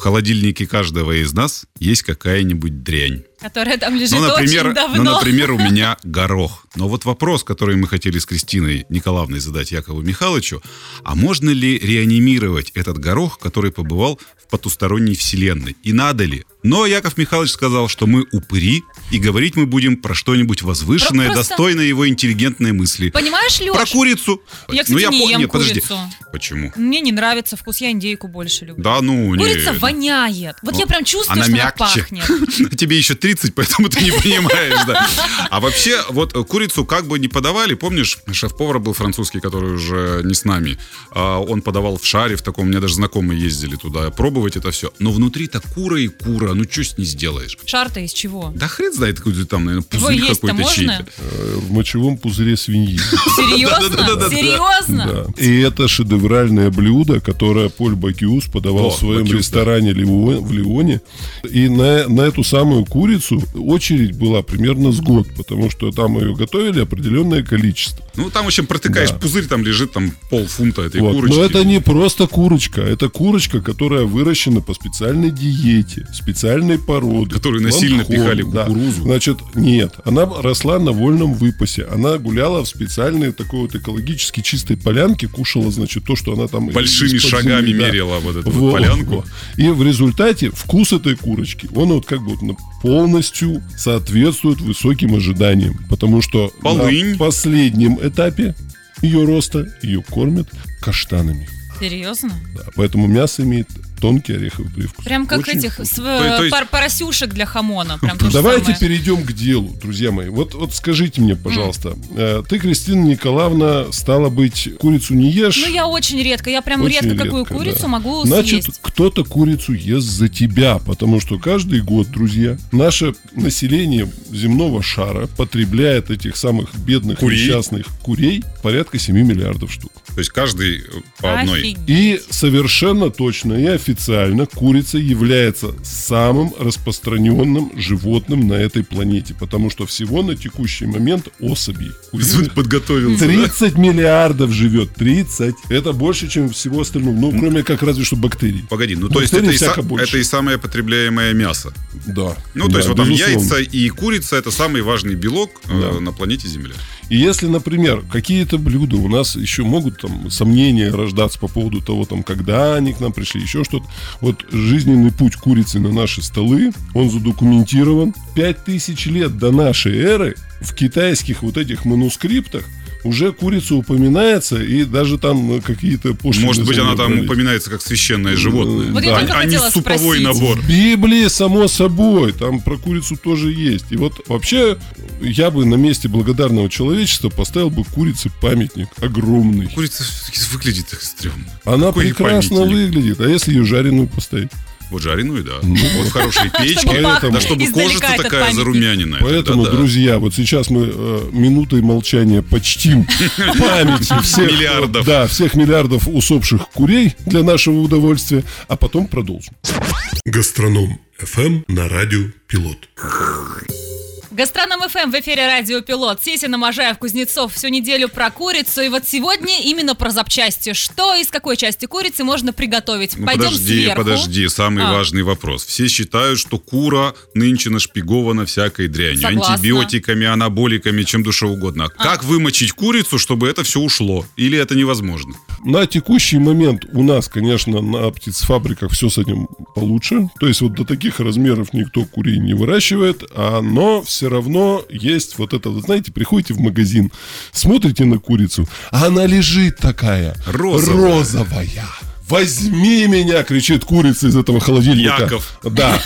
в холодильнике каждого из нас есть какая-нибудь дрянь. Которая там лежит очень давно. Например, у меня горох. Но вот вопрос, который мы хотели с Кристиной Николаевной задать Якову Михайловичу, а можно ли реанимировать этот горох, который побывал в потусторонней вселенной? И надо ли? Но Яков Михайлович сказал, что мы упыри, и говорить мы будем про что-нибудь возвышенное, достойное его интеллигентной мысли. Понимаешь, Леш? Про курицу. Я, кстати, не ем курицу. Почему? Мне не нравится вкус, я индейку больше люблю. Да, Курица воняет. Вот я прям чувствую, что она пахнет. Тебе еще 30, поэтому ты не понимаешь, да. А вообще, вот курицу как бы не подавали, помнишь, шеф-повар был французский, который уже не с нами. Он подавал в шаре в таком, у меня даже знакомые ездили туда пробовать это все. Но внутри-то кура и кура, ну что с ней сделаешь? Шар-то из чего? Да хрен знает, какой-то там, наверное, пузырь какой-то чей-то. В мочевом пузыре свиньи. Серьезно? Серьезно? Да. И это шедевральное блюдо, которое Поль Бакиус подавал в своем ресторане в Лионе. И на эту самую курицу очередь была примерно с год, потому что там ее готовили определенное количество. Ну, там, в общем, протыкаешь пузырь, там лежит там полфунта этой курочки. Но это не просто курочка, это курочка, которая выращена по специальной диете, специальной породы. Которую насильно пихали кукурузу. Да. Значит, нет, она росла на вольном выпасе. Она гуляла в специальной такой вот экологически чистой полянке, кушала, значит, то, что она там... Большими шагами мерила вот эту вот полянку. И в результате вкус этой курочки, он вот как бы вот полностью соответствует высоким ожиданиям. Потому что на последнем этапе ее роста ее кормят каштанами. Серьезно? Да, поэтому мясо имеет тонкий ореховый привкус. Прям как очень этих поросюшек для хамона. Прям давайте перейдем к делу, друзья мои. Вот скажите мне, пожалуйста, ты, Кристина Николаевна, стало быть, курицу не ешь? Ну, я очень редко. Я прям редко какую курицу могу съесть. Значит, кто-то курицу ест за тебя, потому что каждый год, друзья, наше население земного шара потребляет этих самых бедных несчастных курей порядка 7 миллиардов штук. То есть каждый по одной. Офигеть. И совершенно точно и официально курица является самым распространенным животным на этой планете, потому что всего на текущий момент особей подготовился. 30 миллиардов живет. 30. Это больше, чем всего остального. Ну, кроме как разве что бактерий. Погоди, ну то есть это и самое потребляемое мясо. Да. Ну, то есть вот там яйца и курица — это самый важный белок на планете Земля. И если, например, какие-то блюда у нас еще могут там сомнения рождаться по поводу того, там, когда они к нам пришли, еще что-то. Вот жизненный путь курицы на наши столы, он задокументирован. 5000 лет до нашей эры в китайских вот этих манускриптах уже курица упоминается, и даже там какие-то пошлые... Может быть, она там упоминается как священное животное, вот а не суповой набор. В Библии, само собой, там про курицу тоже есть. И вот вообще я бы на месте благодарного человечества поставил бы курице памятник огромный. Курица выглядит так стрёмно. Она какой прекрасно выглядит, а если ее жареную поставить? Вот жареную, да. Вот в хорошей печке, да, чтобы кожа-то такая зарумяненная. Поэтому, друзья, вот сейчас мы минутой молчания почтим память всех миллиардов. Да, всех миллиардов усопших курей для нашего удовольствия, а потом продолжим. Гастроном ФМ на радио Пилот. Гастроном ФМ в эфире Радио Пилот. Сесина, Можаев, Кузнецов всю неделю про курицу. И вот сегодня именно про запчасти. Что из какой части курицы можно приготовить? Пойдем сверху. Подожди, самый важный вопрос. Все считают, что кура нынче нашпигована всякой дрянью. Согласна. Антибиотиками, анаболиками, чем душе угодно. Как вымочить курицу, чтобы это все ушло? Или это невозможно? На текущий момент у нас, конечно, на птицефабриках все с этим получше. То есть вот до таких размеров никто курей не выращивает, но все равно есть вот это, вы знаете, приходите в магазин, смотрите на курицу, а она лежит такая розовая. «Возьми меня!» — кричит курица из этого холодильника. Яков. Да.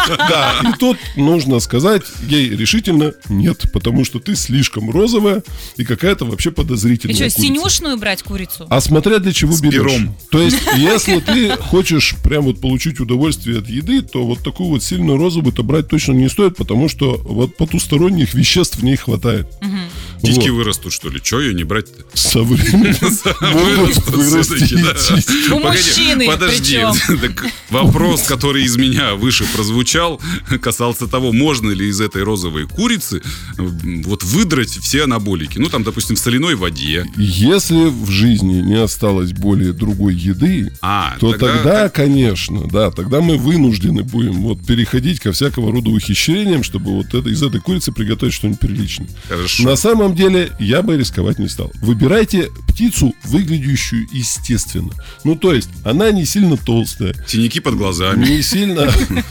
И тут нужно сказать ей решительно нет, потому что ты слишком розовая и какая-то вообще подозрительная. И что, синюшную брать курицу? А смотря для чего берешь. Пером. То есть, если ты хочешь прям вот получить удовольствие от еды, то вот такую вот сильную розовую-то брать точно не стоит, потому что вот потусторонних веществ в ней хватает. Титьки вырастут, что ли? Чего ее не брать-то? Со временем могут вырасти титьки. У мужчины Подожди, вопрос, который из меня выше прозвучал, касался того, можно ли из этой розовой курицы вот выдрать все анаболики. Ну, там, допустим, в соляной воде. Если в жизни не осталось более другой еды, то тогда, конечно, да, тогда мы вынуждены будем вот переходить ко всякого рода ухищрениям, чтобы вот из этой курицы приготовить что-нибудь приличное. Хорошо. На самом деле, я бы рисковать не стал. Выбирайте птицу, выглядящую естественно. Ну, то есть, она не сильно толстая. Синяки под глазами. Не сильно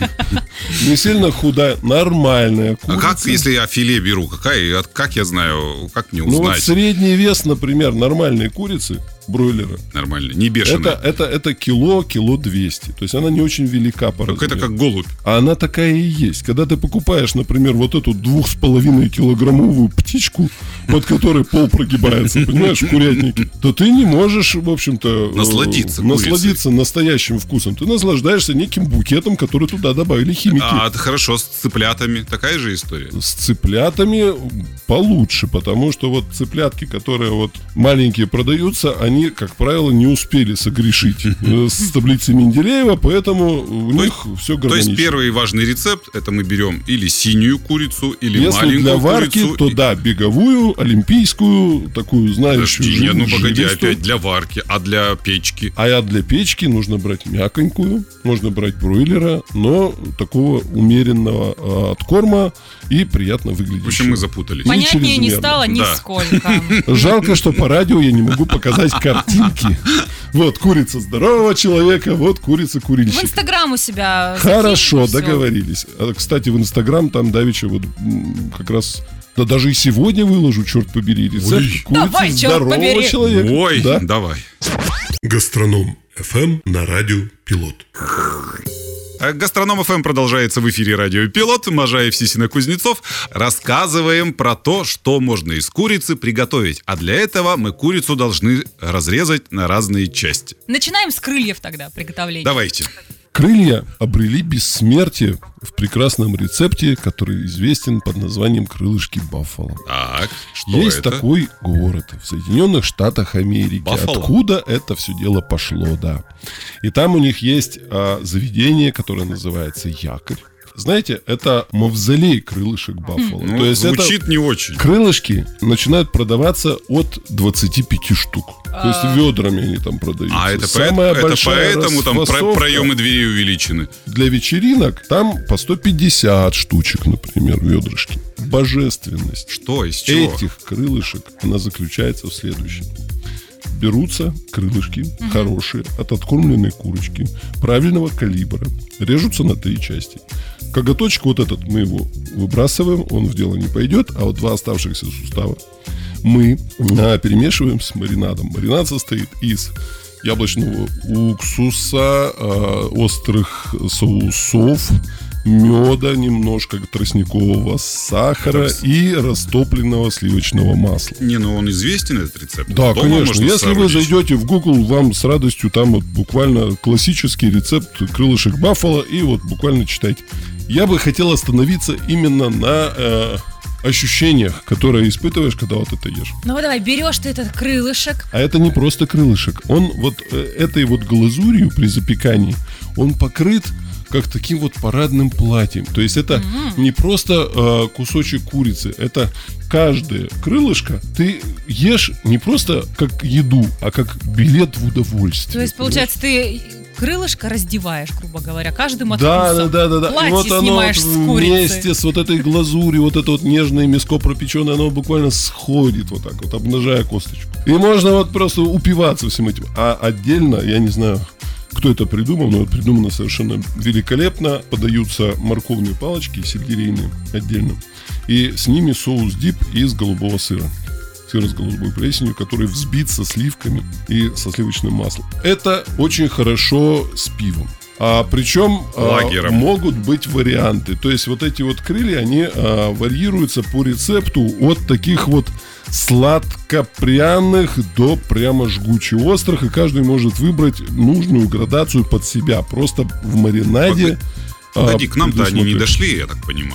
худая, нормальная курица. А как, если я филе беру? Как я знаю, как мне узнать? Ну, вот средний вес, например, нормальной курицы, бройлера. Нормально, не бешеная. Это кило 200. То есть она не очень велика по размеру. Это как голубь. А она такая и есть. Когда ты покупаешь, например, вот эту 2,5 килограммовую птичку, под которой пол прогибается, понимаешь, в курятнике, то ты не можешь, в общем-то, насладиться настоящим вкусом. Ты наслаждаешься неким букетом, который туда добавили химики. А это хорошо, с цыплятами такая же история? С цыплятами получше, потому что вот цыплятки, которые вот маленькие продаются, они, как правило, не успели согрешить с таблицей Менделеева, поэтому у них все гармонично. То есть первый важный рецепт — это мы берем или синюю курицу, или маленькую курицу. Если для варки, курицу, то да, беговую, олимпийскую, такую, знающую. Погоди, опять для варки, а для печки? А для печки нужно брать мяконькую, можно брать бройлера, но такого умеренного откорма и приятно выглядящего. В общем, мы запутались. Понятнее не стало нисколько. Жалко, что по радио я не могу показать картинки. Вот курица здорового человека, вот курица курильщика. В Инстаграм у себя. Хорошо, договорились. Кстати, в Инстаграм там давеча вот как раз... Да даже и сегодня выложу, черт побери, рецепт курицы здорового человека. Ой, да? Давай. Гастроном FM на радио Пилот. Гастроном ФМ продолжается в эфире радио Пилот. Можаев, Сисина, Кузнецов. Рассказываем про то, что можно из курицы приготовить. А для этого мы курицу должны разрезать на разные части. Начинаем с крыльев тогда приготовление. Давайте. Крылья обрели бессмертие в прекрасном рецепте, который известен под названием крылышки Баффало. Так, что есть это? такой город в Соединенных Штатах Америки. Баффало? Откуда это все дело пошло, да. И там у них есть заведение, которое называется «Якорь». Знаете, это мавзолей крылышек Баффало. Ну, то есть звучит это не очень. Крылышки начинают продаваться от 25 штук. То есть ведрами они там продаются. А это поэтому там проемы дверей увеличены. Для вечеринок там по 150 штучек, например, ведрышки. Божественность. Что, из чего? Этих крылышек, она заключается в следующем. Берутся крылышки хорошие от откормленной курочки правильного калибра. Режутся на 3 части. Коготочек вот этот мы его выбрасываем, он в дело не пойдет, а вот 2 оставшихся сустава мы перемешиваем с маринадом. Маринад состоит из яблочного уксуса, острых соусов, меда, немножко тростникового сахара и растопленного сливочного масла. Ну он известен, этот рецепт? Да, дома конечно. Если вы зайдете в Google, вам с радостью там вот буквально классический рецепт крылышек Баффало, и вот буквально читайте. Я бы хотел остановиться именно на ощущениях, которые испытываешь, когда вот это ешь. Ну давай, берешь ты этот крылышек. А это не просто крылышек. Он вот этой вот глазурью при запекании, он покрыт как таким вот парадным платьем. То есть это не просто кусочек курицы, это каждое крылышко ты ешь не просто как еду, а как билет в удовольствие. То есть, получается, ты крылышко раздеваешь, грубо говоря, каждым откусом. Да. Платье И вот оно снимаешь вот с курицы. вместе с вот этой глазурью, вот это вот нежное мяско пропеченное, оно буквально сходит вот так вот, обнажая косточку. И можно вот просто упиваться всем этим. А отдельно, я не знаю, кто это придумал, но это придумано совершенно великолепно. Подаются морковные палочки, сельдерейные отдельно. И с ними соус-дип из голубого сыра. Сыр с голубой плесенью, который взбит со сливками и со сливочным маслом. Это очень хорошо с пивом. Причем могут быть варианты. То есть вот эти вот крылья, они варьируются по рецепту от таких вот сладко-пряных до прямо жгуче-острых. И каждый может выбрать нужную градацию под себя. Просто в маринаде. Погоди, к нам-то они не дошли, я так понимаю.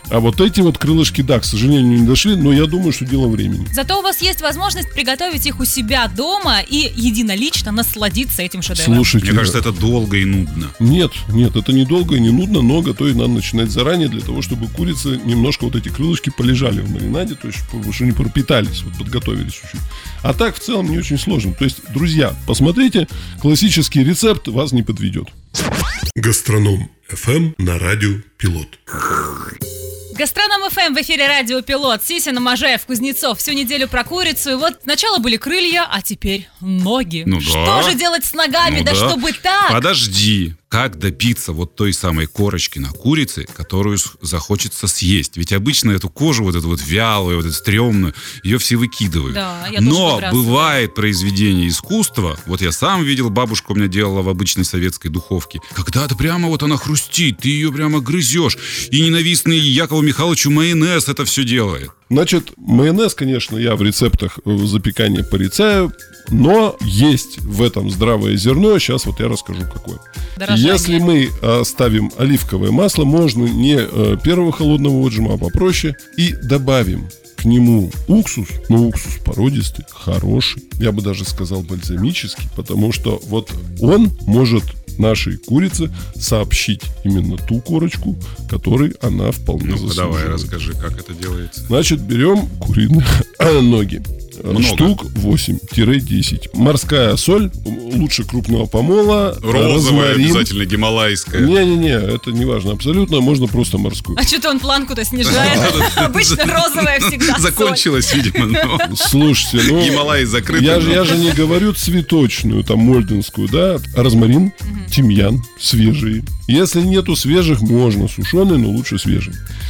А вот эти вот крылышки, да, к сожалению, не дошли, но я думаю, что дело времени. Зато у вас есть возможность приготовить их у себя дома и единолично насладиться этим шедевром. Слушайте, Мне кажется, это долго и нудно. Нет, это не долго и не нудно, но готовить надо начинать заранее для того, чтобы курицы немножко вот эти крылышки полежали в маринаде, то есть чтобы они пропитались, вот подготовились чуть-чуть. А так в целом не очень сложно. То есть, друзья, посмотрите, классический рецепт вас не подведет. Гастроном ФМ на радио Пилот. Гастроном ФМ в эфире радио Пилот. Сисина, Можаев, Кузнецов. Всю неделю про курицу. И вот сначала были крылья, а теперь ноги. Ну Что да. же делать с ногами? Ну да чтобы так. Подожди. Как добиться вот той самой корочки на курице, которую захочется съесть? Ведь обычно эту кожу, вот эту вот вялую, вот эту стрёмную, ее все выкидывают. Да, я тоже Но выбрасываю. бывает произведение искусства, вот я сам видел, бабушка у меня делала в обычной советской духовке, когда-то прямо вот она хрустит, ты ее прямо грызешь, и ненавистный Якову Михайловичу майонез это все делает. Значит, майонез, конечно, я в рецептах запекания порицаю, но есть в этом здравое зерно. Сейчас вот я расскажу, какое. Дорожание. Если мы ставим оливковое масло, можно не первого холодного отжима, а попроще, и добавим к нему уксус, но уксус породистый, хороший, я бы даже сказал бальзамический, потому что вот он может нашей курице сообщить именно ту корочку, которой она вполне заслуживает. Давай расскажи, как это делается. Значит, берем куриные ноги. Много. Штук 8-10. Морская соль, лучше крупного помола. Розовая, розмарин. обязательно гималайская. Не-не-не, это не важно абсолютно, можно просто морскую. А что-то он планку-то снижает. Обычно розовая всегда соль. Закончилась, видимо. Слушайте, ну... Гималаи закрыты. Я же не говорю цветочную, там, мольденскую, да? Розмарин, тимьян, свежие. Если нету свежих, можно сушеные, но лучше свежие.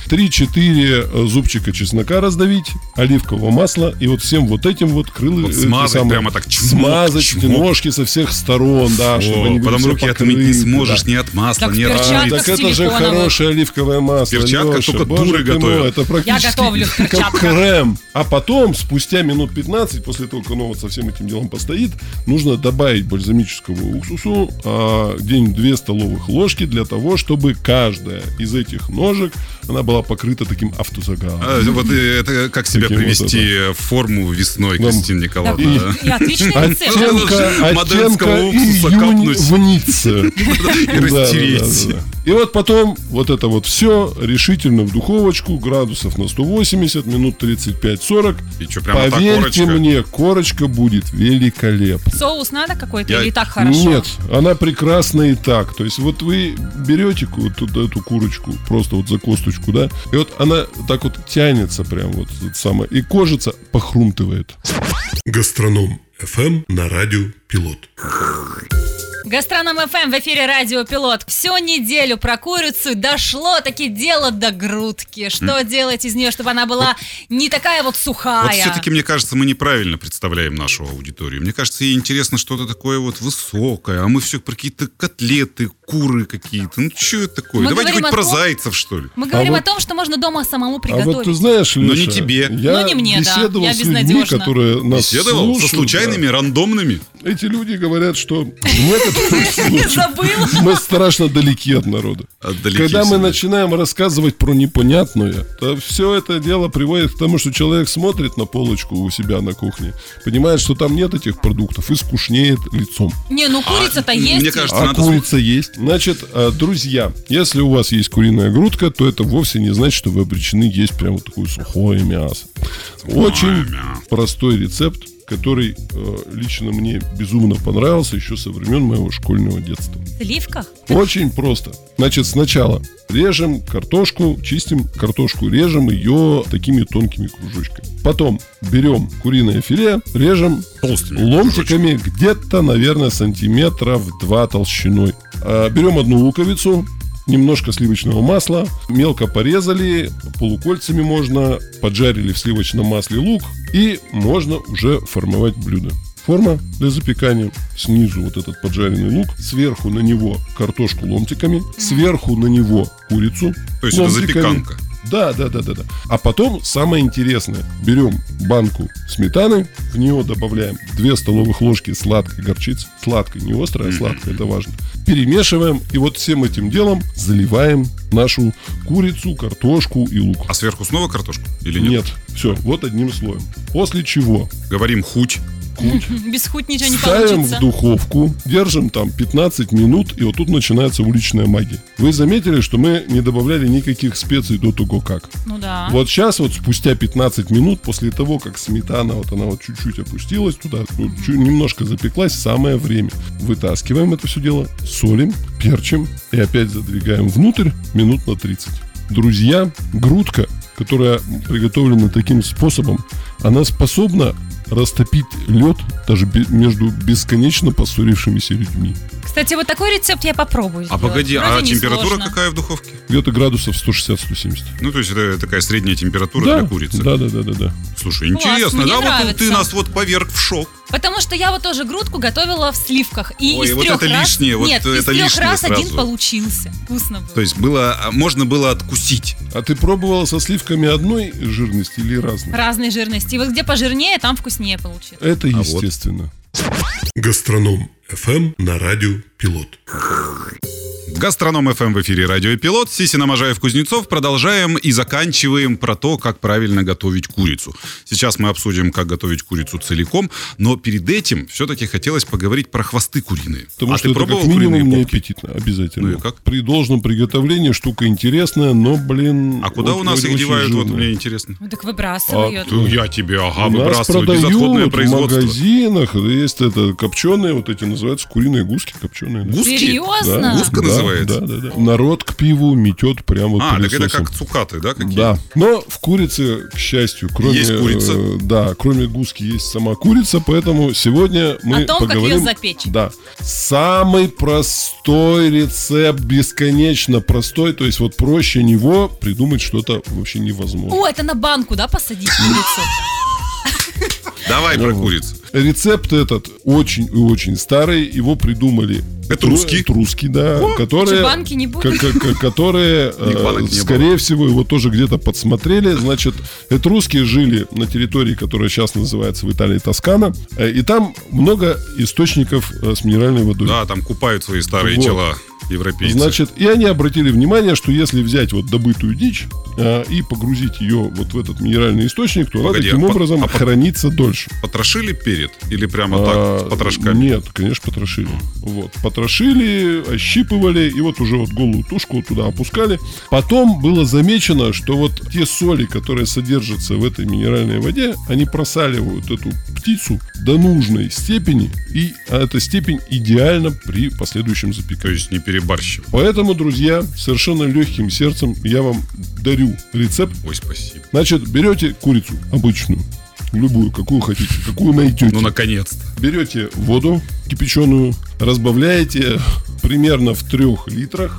3-4 зубчика чеснока раздавить, оливкового масла, и вот всем вот этим вот Вот смазать прямо так, чмок, смазать эти чмок. ножки со всех сторон, да, чтобы они были Потом все руки отмыть не покрыты, сможешь да. ни от масла, Так ни в от перчатках курицы. Так это же силиконовых. хорошее оливковое масло. Перчатка Леша, только боже дуры ты мой, готовят. это практически готовлю в перчатках. как крем. А потом, спустя минут 15, после того, как оно вот со всем этим делом постоит, нужно добавить бальзамического уксусу где-нибудь 2 столовых ложки для того, чтобы каждая из этих ножек, она была покрыта таким автозагаром. Вот это как себя Таким привести в форму весной, Нам- Кристина Николаевна. И отличный рецепт. Оттенка Моденского уксуса июнь капнуть. в Ницце. И растереть. Да. И вот потом вот это вот все решительно в духовочку, градусов на 180, минут 35-40. И что, прямо та Поверьте корочка? мне, корочка будет великолепна. Соус надо какой-то Я- или и так хорошо? Нет, она прекрасна и так. То есть вот вы берете вот эту курочку, просто вот за косточку, да, и вот она так вот тянется прям вот самое, и кожица похрумтывает. Гастроном ФМ на радио Пилот. Гастроном ФМ в эфире радио Пилот. Всю неделю про курицу дошло таки дело до грудки. Что делать из нее, чтобы она была не такая вот сухая? Вот все-таки, мне кажется, мы неправильно представляем нашу аудиторию. Мне кажется, ей интересно что-то такое вот высокое, а мы все про какие-то котлеты, куры какие-то. Ну, что это такое? Мы Давайте говорим хоть о про том- зайцев, что ли. Мы говорим вот- о том, что можно дома самому А приготовить. вот ты знаешь, Но Леша, не тебе. я Ну, не мне, да. беседовал Я с людьми, безнадежна. которые нас Беседовал слушают, со случайными, да. рандомными. Эти люди говорят, что в некоторых случаях Забыла. мы страшно далеки от народа. Отдалеки Когда мы всегда. начинаем рассказывать про непонятное, то все это дело приводит к тому, что человек смотрит на полочку у себя на кухне, понимает, что там нет этих продуктов и скучнеет лицом. Не, ну курица-то есть. Мне кажется, А надо... курица есть. Значит, друзья, если у вас есть куриная грудка, то это вовсе не значит, что вы обречены есть прямо вот такое сухое мясо. Очень мясо. простой рецепт, который лично мне безумно понравился еще со времен моего школьного детства. В сливках? Очень просто. Значит, сначала режем картошку, чистим картошку, режем ее такими тонкими кружочками. Потом берем куриное филе, режем Толстыми ломтиками где-то, наверное, сантиметров 2 толщиной. Берем одну луковицу, немножко сливочного масла, мелко порезали, полукольцами можно, поджарили в сливочном масле лук, и можно уже формовать блюдо. Форма для запекания. Снизу вот этот поджаренный лук, сверху на него картошку ломтиками, сверху на него курицу То есть это ломтиками. запеканка. Да. А потом самое интересное. Берем банку сметаны, в нее добавляем 2 столовых ложки сладкой горчицы. Сладкой, не острая, а сладкая, это важно. Перемешиваем, и вот всем этим делом заливаем нашу курицу, картошку и лук. А сверху снова картошку или нет? Нет, все, вот одним слоем. После чего Говорим хуть. Без хуть ничего не ставим получится. в духовку, держим там 15 минут, и вот тут начинается уличная магия. Вы заметили, что мы не добавляли никаких специй до того как? Ну да. Вот сейчас вот спустя 15 минут после того, как сметана вот она вот чуть-чуть опустилась туда, вот немножко запеклась, самое время. Вытаскиваем это все дело, солим, перчим и опять задвигаем внутрь минут на 30. Друзья, грудка, которая приготовлена таким способом, она способна растопить лед даже между бесконечно поссорившимися людьми. Кстати, вот такой рецепт я попробую сделать. А погоди, Вроде а не температура сложно. какая в духовке? Где-то градусов 160-170. Ну, то есть это такая средняя температура Да, для курицы. да. Слушай, Класс, интересно, мне да? Вот нравится. ты нас вот поверг в шок. Потому что я вот тоже грудку готовила в сливках. И Ой, из вот 3 это раз... лишнее, вот Нет, это из 3 лишнее раз один сразу. получился. Вкусно было. То есть можно было откусить. А ты пробовала со сливками одной жирности или разной? Разной жирности. И вот где пожирнее, там вкуснее получилось. Это вот. естественно. Гастроном FM на радио Пилот. Гастроном ФМ в эфире Радио Пилот. Сисина, Можаев, Кузнецов. Продолжаем и заканчиваем про то, как правильно готовить курицу. Сейчас мы обсудим, как готовить курицу целиком. Но перед этим все-таки хотелось поговорить про хвосты куриные. Потому что ты это пробовал как минимум куриные не попки? аппетитно, обязательно. Ну и как? При должном приготовлении штука интересная, но, блин... А куда у нас их очень девают? Вот жирная. мне интересно. Ну, так выбрасывают. Я тебе, ага, У нас выбрасываю. продают Безотходное в производство. магазинах, есть это копченые, вот эти называются куриные гуски копченые. Да. Гуски? Серьезно? Гуска называется? Да. Народ к пиву метет прямо А, так это пылесосом. как цукаты, да? Какие? Да, но в курице, к счастью, кроме... Есть курица? Да, кроме гуски есть сама курица, поэтому сегодня мы О том, как поговорим... её запечь. Да. Самый простой рецепт, бесконечно простой, то есть вот проще него придумать что-то вообще невозможно. О, это на банку, да, посадить курицу? Давай про курицу. Рецепт этот очень и очень старый, его придумали... Этруски? Этруски, да, которые... банки не будет? Которые, банок не скорее было. всего, его тоже где-то подсмотрели. Значит, этруски жили на территории, которая сейчас называется в Италии Тоскана. И там много источников с минеральной водой. Да, там купают свои старые Вот. тела европейцы. Значит, и они обратили внимание, что если взять вот добытую дичь и погрузить ее вот в этот минеральный источник, то Погоди, она таким а образом хранится дольше. Потрошили перед? Или прямо так, с потрошками? Нет, конечно, потрошили. Вот. Потрошили, ощипывали, и вот уже вот голую тушку вот туда опускали. Потом было замечено, что вот те соли, которые содержатся в этой минеральной воде, они просаливают эту птицу до нужной степени, и эта степень идеальна при последующем То запекании. есть не перебарщив. Поэтому, друзья, совершенно легким сердцем я вам дарю рецепт. Ой, спасибо. Значит, берете курицу обычную, любую, какую хотите, какую найдете. Ну, наконец-то. Берете воду кипяченую, разбавляете примерно в 3 литрах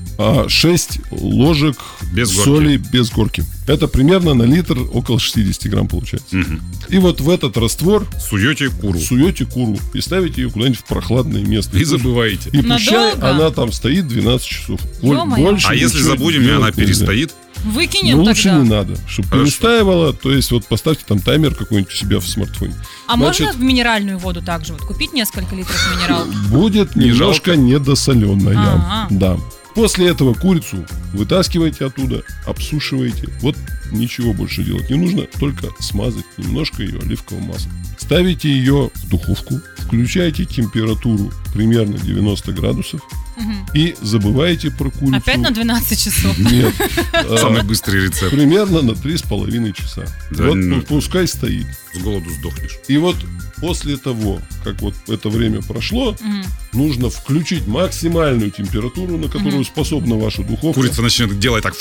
6 ложек Без горки. соли без горки. Это примерно на литр около 60 грамм получается. И вот в этот раствор Суете куру. суете куру и ставите ее куда-нибудь в прохладное место. И забываете. И пущай Надолго? она там стоит 12 часов. Ё-моё. Больше А если ничего забудем, и делать она нельзя. перестоит? Выкинем Ну, лучше тогда. не надо, чтобы Хорошо. перестаивало. То есть вот поставьте там таймер какой-нибудь у себя в смартфоне. А Значит, можно в минеральную воду также вот купить несколько литров минералки? будет Не немножко жалко? недосоленая. Ага. Да. После этого курицу вытаскиваете оттуда, обсушиваете. Вот ничего больше делать не нужно, только смазать немножко ее оливковым маслом. Ставите ее в духовку, включаете температуру примерно 90 градусов и забываете про курицу. Опять на 12 часов. Нет. Самый быстрый рецепт. Примерно на 3,5 часа. Да Вот ну. пускай стоит. С голоду сдохнешь. И вот после того, как вот это время прошло, нужно включить максимальную температуру, на которую способна ваша духовка. Курица начнет делать так.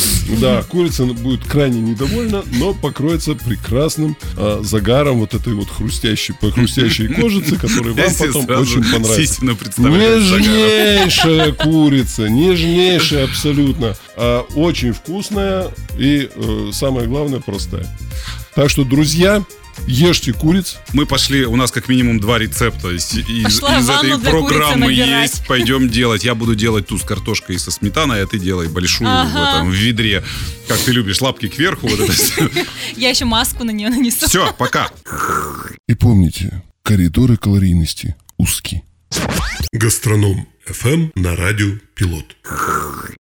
Да, курица будет крайне недовольна, но покроется прекрасным загаром вот этой вот хрустящей кожицы, которая вам потом очень понравится. Сисина представляет загаром. Нежнейшая курица, нежнейшая абсолютно, очень вкусная и самое главное простая. Так что, друзья, ешьте куриц. Мы пошли, у нас как минимум 2 рецепта из ванну этой для программы курицы набирать. есть. Пойдем делать. Я буду делать ту с картошкой и со сметаной, а ты делай большую в ведре. Как ты любишь, лапки кверху. Вот это всё. Я еще маску на нее нанесу. Все, пока. И помните, коридоры калорийности узки. Гастроном FM на радио Пилот.